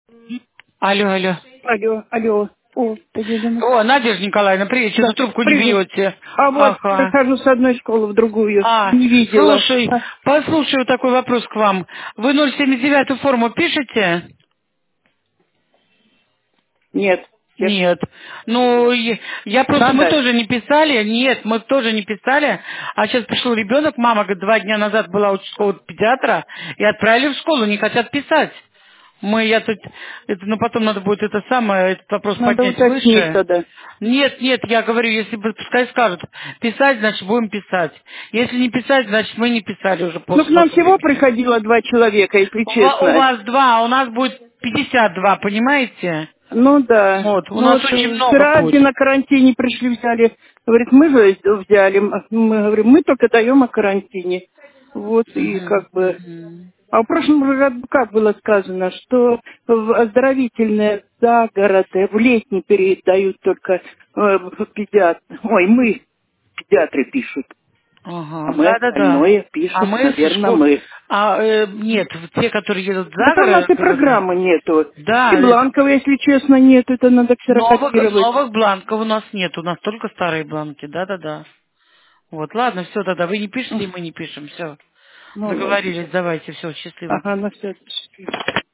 Алло, алло. Алло, алло. О, Татьяна. О, Надежда Николаевна, привет. Да, Что-то трубку не привет. берете. А вот Ага. прохожу с одной школы в другую. Не видела. Слушай, послушай, вот такой вопрос к вам. Вы 079-ю форму пишете? Нет. Нет. Ну, я просто, мы Надо? тоже не писали. Нет, мы тоже не писали. А сейчас пришел ребенок, мама, говорит, 2 дня назад была у педиатра, и отправили в школу, не хотят писать. Я тут, ну потом надо будет это самое, этот вопрос Надо поднять уточнить выше. тогда. Нет, нет, я говорю, если бы, пускай скажут, писать, значит, будем писать. Если не писать, значит, мы не писали уже Ну, к после нам столько всего времени. приходило 2 человека, если У честно. вас 2, а у нас будет 52, понимаете? Ну да. Вот, у Ну нас вот очень много вчера будет. один на карантине пришли, взяли. Говорит, мы же взяли. Мы говорим, мы только даем о карантине. Вот и Мгм, как бы. мгм. А в прошлом году как было сказано, что в оздоровительные загороды в летний период дают только педиатры. Ой, мы, педиатры пишут, а Ага, мы да-да-да. остальное А пишут, мы со наверное, школ... мы. Нет, те, которые едут за Да там нашей город, программы нету. И да, бланков, если честно, нет, это надо новых, ксерокопировать. новых бланков у нас нет, у нас только старые бланки, да-да-да. Вот, ладно, все, тогда вы не пишете, и мы не пишем, все. Ну ладно. Договорились, давайте, все, счастливо. Ага, на все.